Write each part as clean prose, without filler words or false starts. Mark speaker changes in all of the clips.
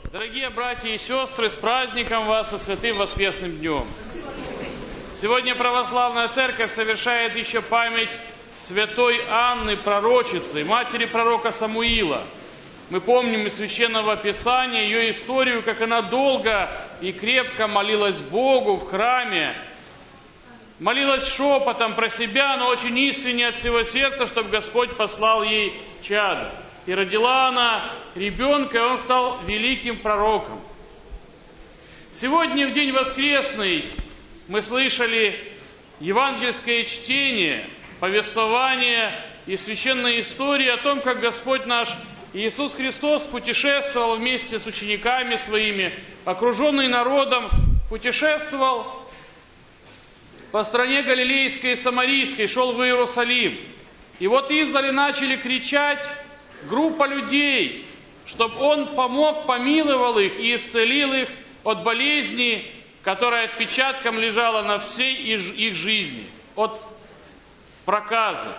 Speaker 1: Дорогие братья и сестры, с праздником вас, со святым воскресным днем! Сегодня православная церковь совершает еще память святой Анны, пророчицы, матери пророка Самуила. Мы помним из Священного Писания ее историю, как она долго и крепко молилась Богу в храме, молилась шепотом про себя, но очень искренне от всего сердца, чтобы Господь послал ей чадо. И родила она ребенка, и он стал великим пророком. Сегодня, в день воскресный, мы слышали евангельское чтение, повествование и священная история о том, как Господь наш Иисус Христос путешествовал вместе с учениками своими, окруженный народом, путешествовал по стране Галилейской и Самарийской, шел в Иерусалим. И вот издали начали кричать группа людей, чтобы Он помог, помиловал их и исцелил их от болезни, которая отпечатком лежала на всей их жизни, от проказы.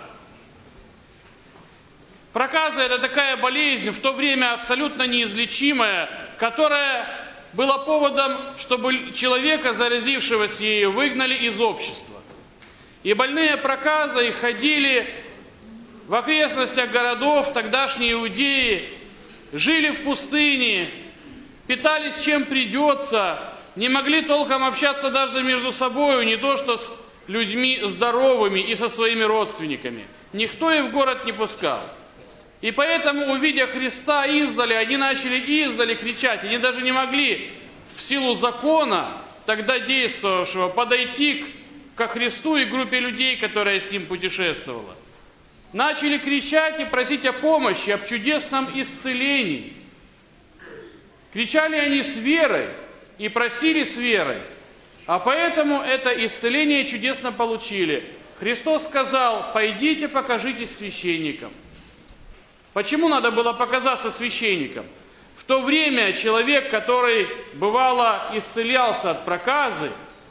Speaker 1: Проказа – это такая болезнь, в то время абсолютно неизлечимая, которая была поводом, чтобы человека, заразившегося ею, выгнали из общества. И больные проказой ходили в окрестностях городов, тогдашние иудеи, жили в пустыне, питались чем придется, не могли толком общаться даже между собой, не то что с людьми здоровыми и со своими родственниками. Никто их в город не пускал. И поэтому, увидя Христа издали, они начали издали кричать. Они даже не могли в силу закона, тогда действовавшего, подойти ко Христу и группе людей, которая с Ним путешествовала. Начали кричать и просить о помощи, об чудесном исцелении. Кричали они с верой и просили с верой. А поэтому это исцеление чудесно получили. Христос сказал: «Пойдите, покажитесь священникам». Почему надо было показаться священникам? В то время человек, который бывало исцелялся от проказы,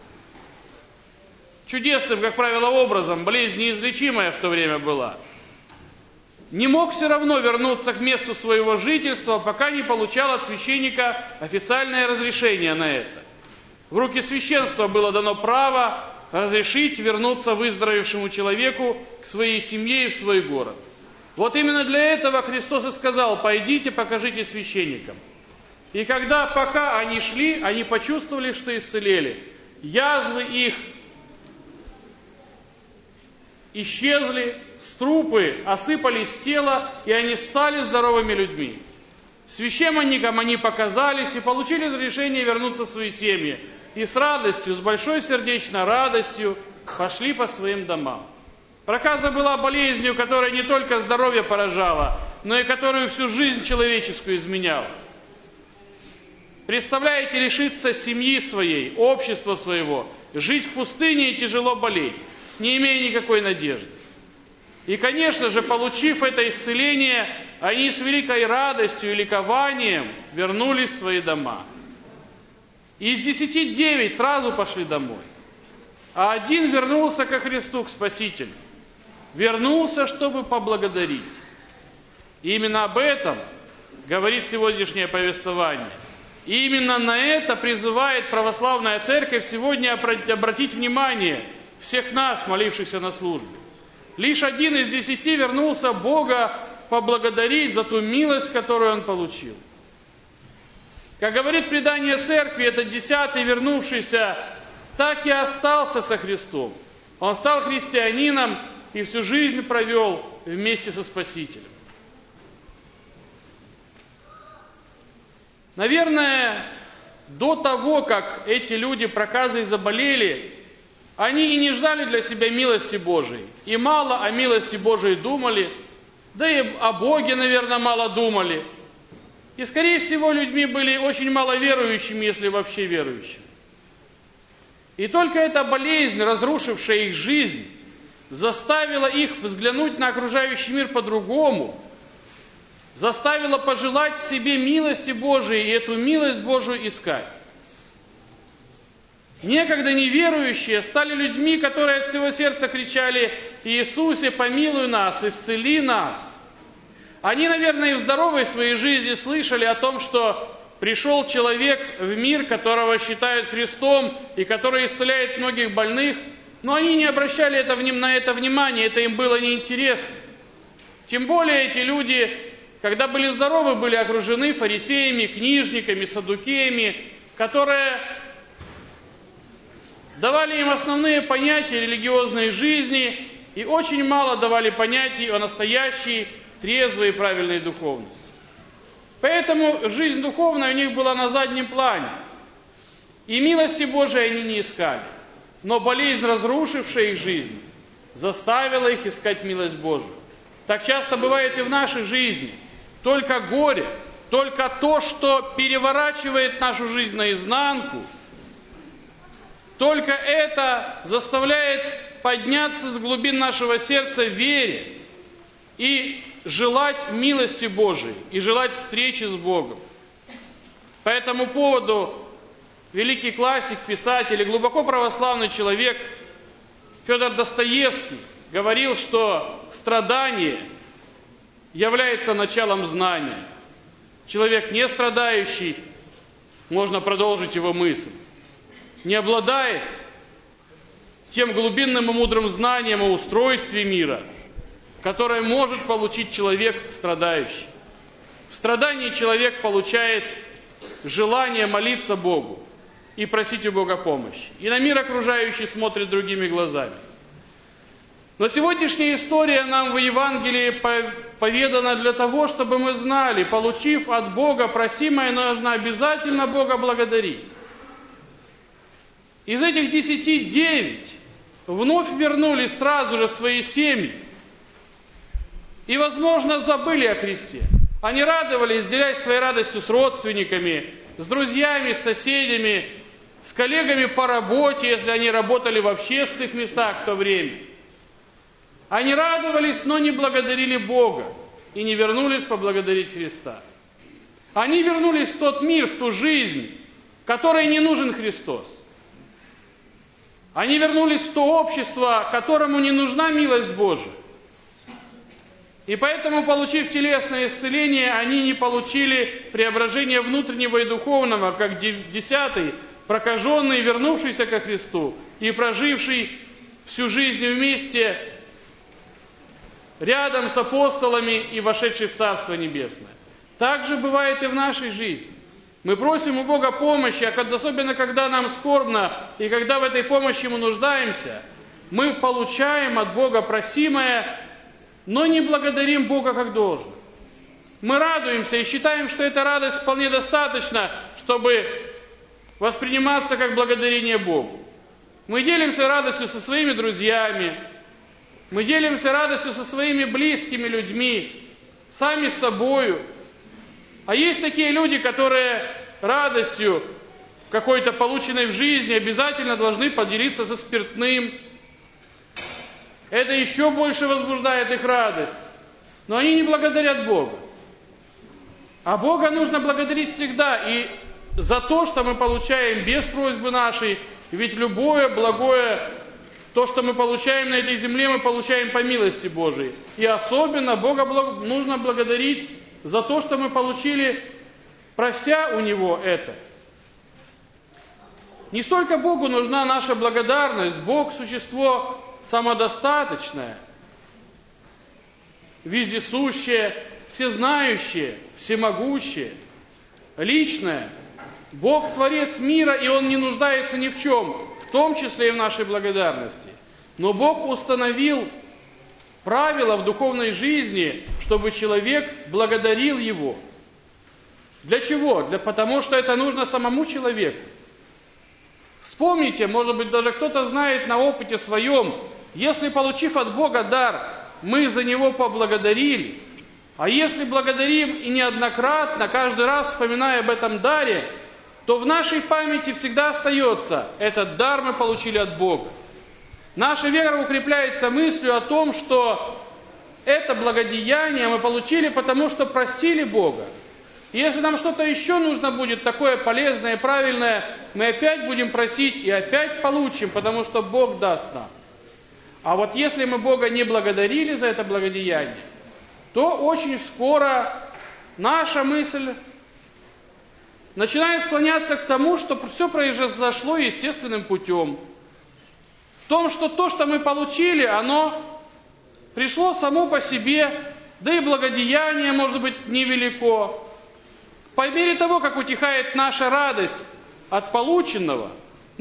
Speaker 1: чудесным, как правило, образом, болезнь неизлечимая в то время была, не мог все равно вернуться к месту своего жительства, пока не получал от священника официальное разрешение на это. В руки священства было дано право разрешить вернуться выздоровевшему человеку к своей семье и в свой город. Вот именно для этого Христос и сказал: «Пойдите, покажите священникам». И когда, пока они шли, они почувствовали, что исцелели. Язвы их исчезли, струпы осыпались с тела, и они стали здоровыми людьми. Священникам они показались и получили разрешение вернуться в свои семьи. И с радостью, с большой сердечной радостью пошли по своим домам. Проказа была болезнью, которая не только здоровье поражала, но и которую всю жизнь человеческую изменяла. Представляете, лишиться семьи своей, общества своего, жить в пустыне и тяжело болеть, не имея никакой надежды. И, конечно же, получив это исцеление, они с великой радостью и ликованием вернулись в свои дома. И из 10 9 сразу пошли домой. А один вернулся ко Христу, к Спасителю. Вернулся, чтобы поблагодарить. И именно об этом говорит сегодняшнее повествование. И именно на это призывает православная церковь сегодня обратить внимание всех нас, молившихся на службе. Лишь 1 из 10 вернулся Бога поблагодарить за ту милость, которую он получил. Как говорит предание церкви, этот 10-й вернувшийся так и остался со Христом. Он стал христианином и всю жизнь провел вместе со Спасителем. Наверное, до того, как эти люди проказой заболели, они и не ждали для себя милости Божией. И мало о милости Божией думали, да и о Боге, наверное, мало думали. И, скорее всего, людьми были очень мало верующими, если вообще верующими. И только эта болезнь, разрушившая их жизнь, заставила их взглянуть на окружающий мир по-другому, заставила пожелать себе милости Божией и эту милость Божию искать. Некогда неверующие стали людьми, которые от всего сердца кричали: «Иисусе, помилуй нас, исцели нас». Они, наверное, и в здоровой своей жизни слышали о том, что пришел человек в мир, которого считают Христом и который исцеляет многих больных, но они не обращали на это внимания, это им было неинтересно. Тем более эти люди, когда были здоровы, были окружены фарисеями, книжниками, саддукеями, которые давали им основные понятия религиозной жизни и очень мало давали понятий о настоящей, трезвой и правильной духовности. Поэтому жизнь духовная у них была на заднем плане. И милости Божией они не искали. Но болезнь, разрушившая их жизнь, заставила их искать милость Божию. Так часто бывает и в нашей жизни. Только горе, только то, что переворачивает нашу жизнь наизнанку, только это заставляет подняться с глубин нашего сердца в вере и желать милости Божией, и желать встречи с Богом. По этому поводу великий классик, писатель и глубоко православный человек Федор Достоевский говорил, что страдание является началом знания. Человек не страдающий, можно продолжить его мысль, не обладает тем глубинным и мудрым знанием о устройстве мира, которое может получить человек страдающий. В страдании человек получает желание молиться Богу и просить у Бога помощи. И на мир окружающий смотрит другими глазами. Но сегодняшняя история нам в Евангелии поведана для того, чтобы мы знали, получив от Бога просимое, нужно обязательно Бога благодарить. Из этих 10 9 вновь вернулись сразу же в свои семьи и, возможно, забыли о Христе. Они радовались, делясь своей радостью с родственниками, с друзьями, с соседями, с коллегами по работе, если они работали в общественных местах в то время. Они радовались, но не благодарили Бога и не вернулись поблагодарить Христа. Они вернулись в тот мир, в ту жизнь, которой не нужен Христос. Они вернулись в то общество, которому не нужна милость Божия. И поэтому, получив телесное исцеление, они не получили преображения внутреннего и духовного, как 10-й, прокаженный, вернувшийся ко Христу и проживший всю жизнь вместе, рядом с апостолами и вошедший в Царство Небесное. Так же бывает и в нашей жизни. Мы просим у Бога помощи, особенно когда нам скорбно и когда в этой помощи мы нуждаемся, мы получаем от Бога просимое, но не благодарим Бога как должно. Мы радуемся и считаем, что эта радость вполне достаточна, чтобы восприниматься как благодарение Богу. Мы делимся радостью со своими друзьями, мы делимся радостью со своими близкими людьми, сами с собою. А есть такие люди, которые радостью какой-то полученной в жизни обязательно должны поделиться со спиртным. Это еще больше возбуждает их радость. Но они не благодарят Бога. А Бога нужно благодарить всегда. И за то, что мы получаем без просьбы нашей, ведь любое благое, то, что мы получаем на этой земле, мы получаем по милости Божией. И особенно Бога нужно благодарить за то, что мы получили, прося у Него это. Не столько Богу нужна наша благодарность, Бог – существо самодостаточное, вездесущее, всезнающее, всемогущее, личное. Бог – Творец мира, и Он не нуждается ни в чем, в том числе и в нашей благодарности. Но Бог установил правила в духовной жизни, чтобы человек благодарил Его. Для чего? Потому что это нужно самому человеку. Вспомните, может быть, даже кто-то знает на опыте своем, если, получив от Бога дар, мы за него поблагодарили, а если благодарим и неоднократно, каждый раз вспоминая об этом даре, то в нашей памяти всегда остается: этот дар мы получили от Бога. Наша вера укрепляется мыслью о том, что это благодеяние мы получили, потому что простили Бога. И если нам что-то еще нужно будет, такое полезное и правильное, мы опять будем просить и опять получим, потому что Бог даст нам. А вот если мы Бога не благодарили за это благодеяние, то очень скоро наша мысль начинает склоняться к тому, что все произошло естественным путем. В том, что то, что мы получили, оно пришло само по себе, да и благодеяние, может быть, невелико. По мере того, как утихает наша радость от полученного,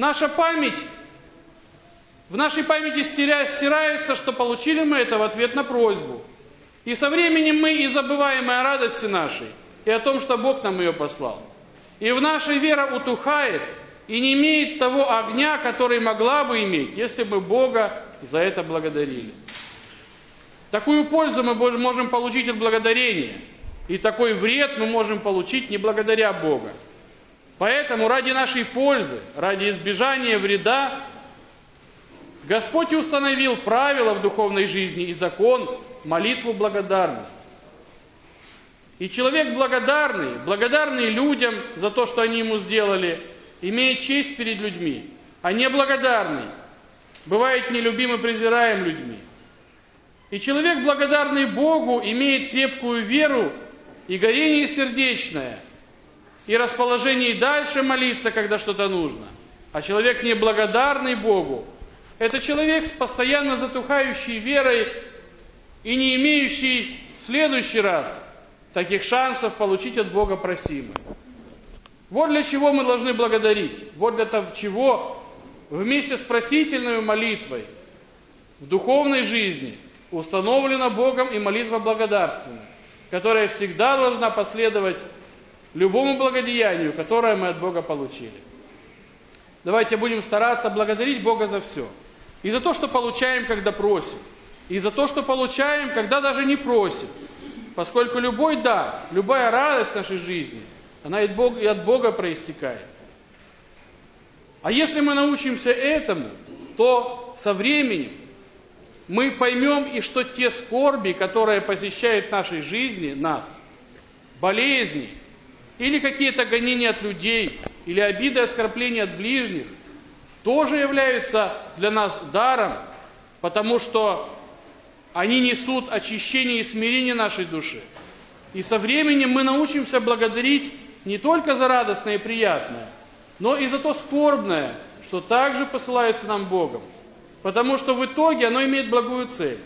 Speaker 1: в нашей памяти стирается, что получили мы это в ответ на просьбу. И со временем мы и забываем и о радости нашей, и о том, что Бог нам ее послал. И в нашей вера утухает и не имеет того огня, который могла бы иметь, если бы Бога за это благодарили. Такую пользу мы можем получить от благодарения, и такой вред мы можем получить не благодаря Бога. Поэтому ради нашей пользы, ради избежания вреда, Господь установил правила в духовной жизни и закон, молитву благодарность. И человек благодарный людям за то, что они ему сделали, имеет честь перед людьми, а неблагодарный бывает нелюбим и презираем людьми. И человек, благодарный Богу, имеет крепкую веру и горение сердечное, и расположение и дальше молиться, когда что-то нужно. А человек, неблагодарный Богу, это человек с постоянно затухающей верой и не имеющий в следующий раз таких шансов получить от Бога просимое. Вот для чего мы должны благодарить. Вот для того, чего вместе с просительной молитвой в духовной жизни установлена Богом и молитва благодарственная, которая всегда должна последовать любому благодеянию, которое мы от Бога получили. Давайте будем стараться благодарить Бога за все. И за то, что получаем, когда просим. И за то, что получаем, когда даже не просим. Поскольку любой дар, любая радость в нашей жизни, она и от Бога проистекает. А если мы научимся этому, то со временем мы поймем, и что те скорби, которые посещают в нашей жизни нас, болезни, или какие-то гонения от людей, или обиды и оскорбления от ближних, тоже являются для нас даром, потому что они несут очищение и смирение нашей души. И со временем мы научимся благодарить не только за радостное и приятное, но и за то скорбное, что также посылается нам Богом. Потому что в итоге оно имеет благую цель.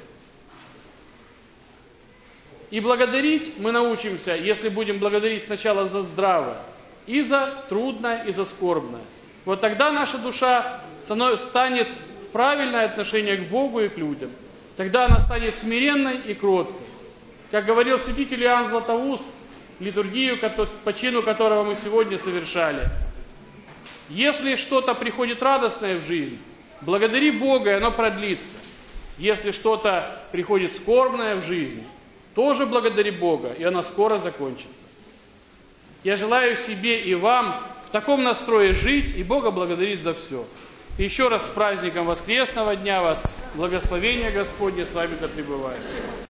Speaker 1: И благодарить мы научимся, если будем благодарить сначала за здравое, и за трудное, и за скорбное. Вот тогда наша душа станет в правильное отношение к Богу и к людям. Тогда она станет смиренной и кроткой. Как говорил святитель Иоанн Златоуст, литургию, по чину которого мы сегодня совершали. Если что-то приходит радостное в жизнь, благодари Бога, и оно продлится. Если что-то приходит скорбное в жизни, тоже благодари Бога, и оно скоро закончится. Я желаю себе и вам в таком настрое жить и Бога благодарить за все. И еще раз с праздником воскресного дня вас, благословения Господне с вами да пребывает.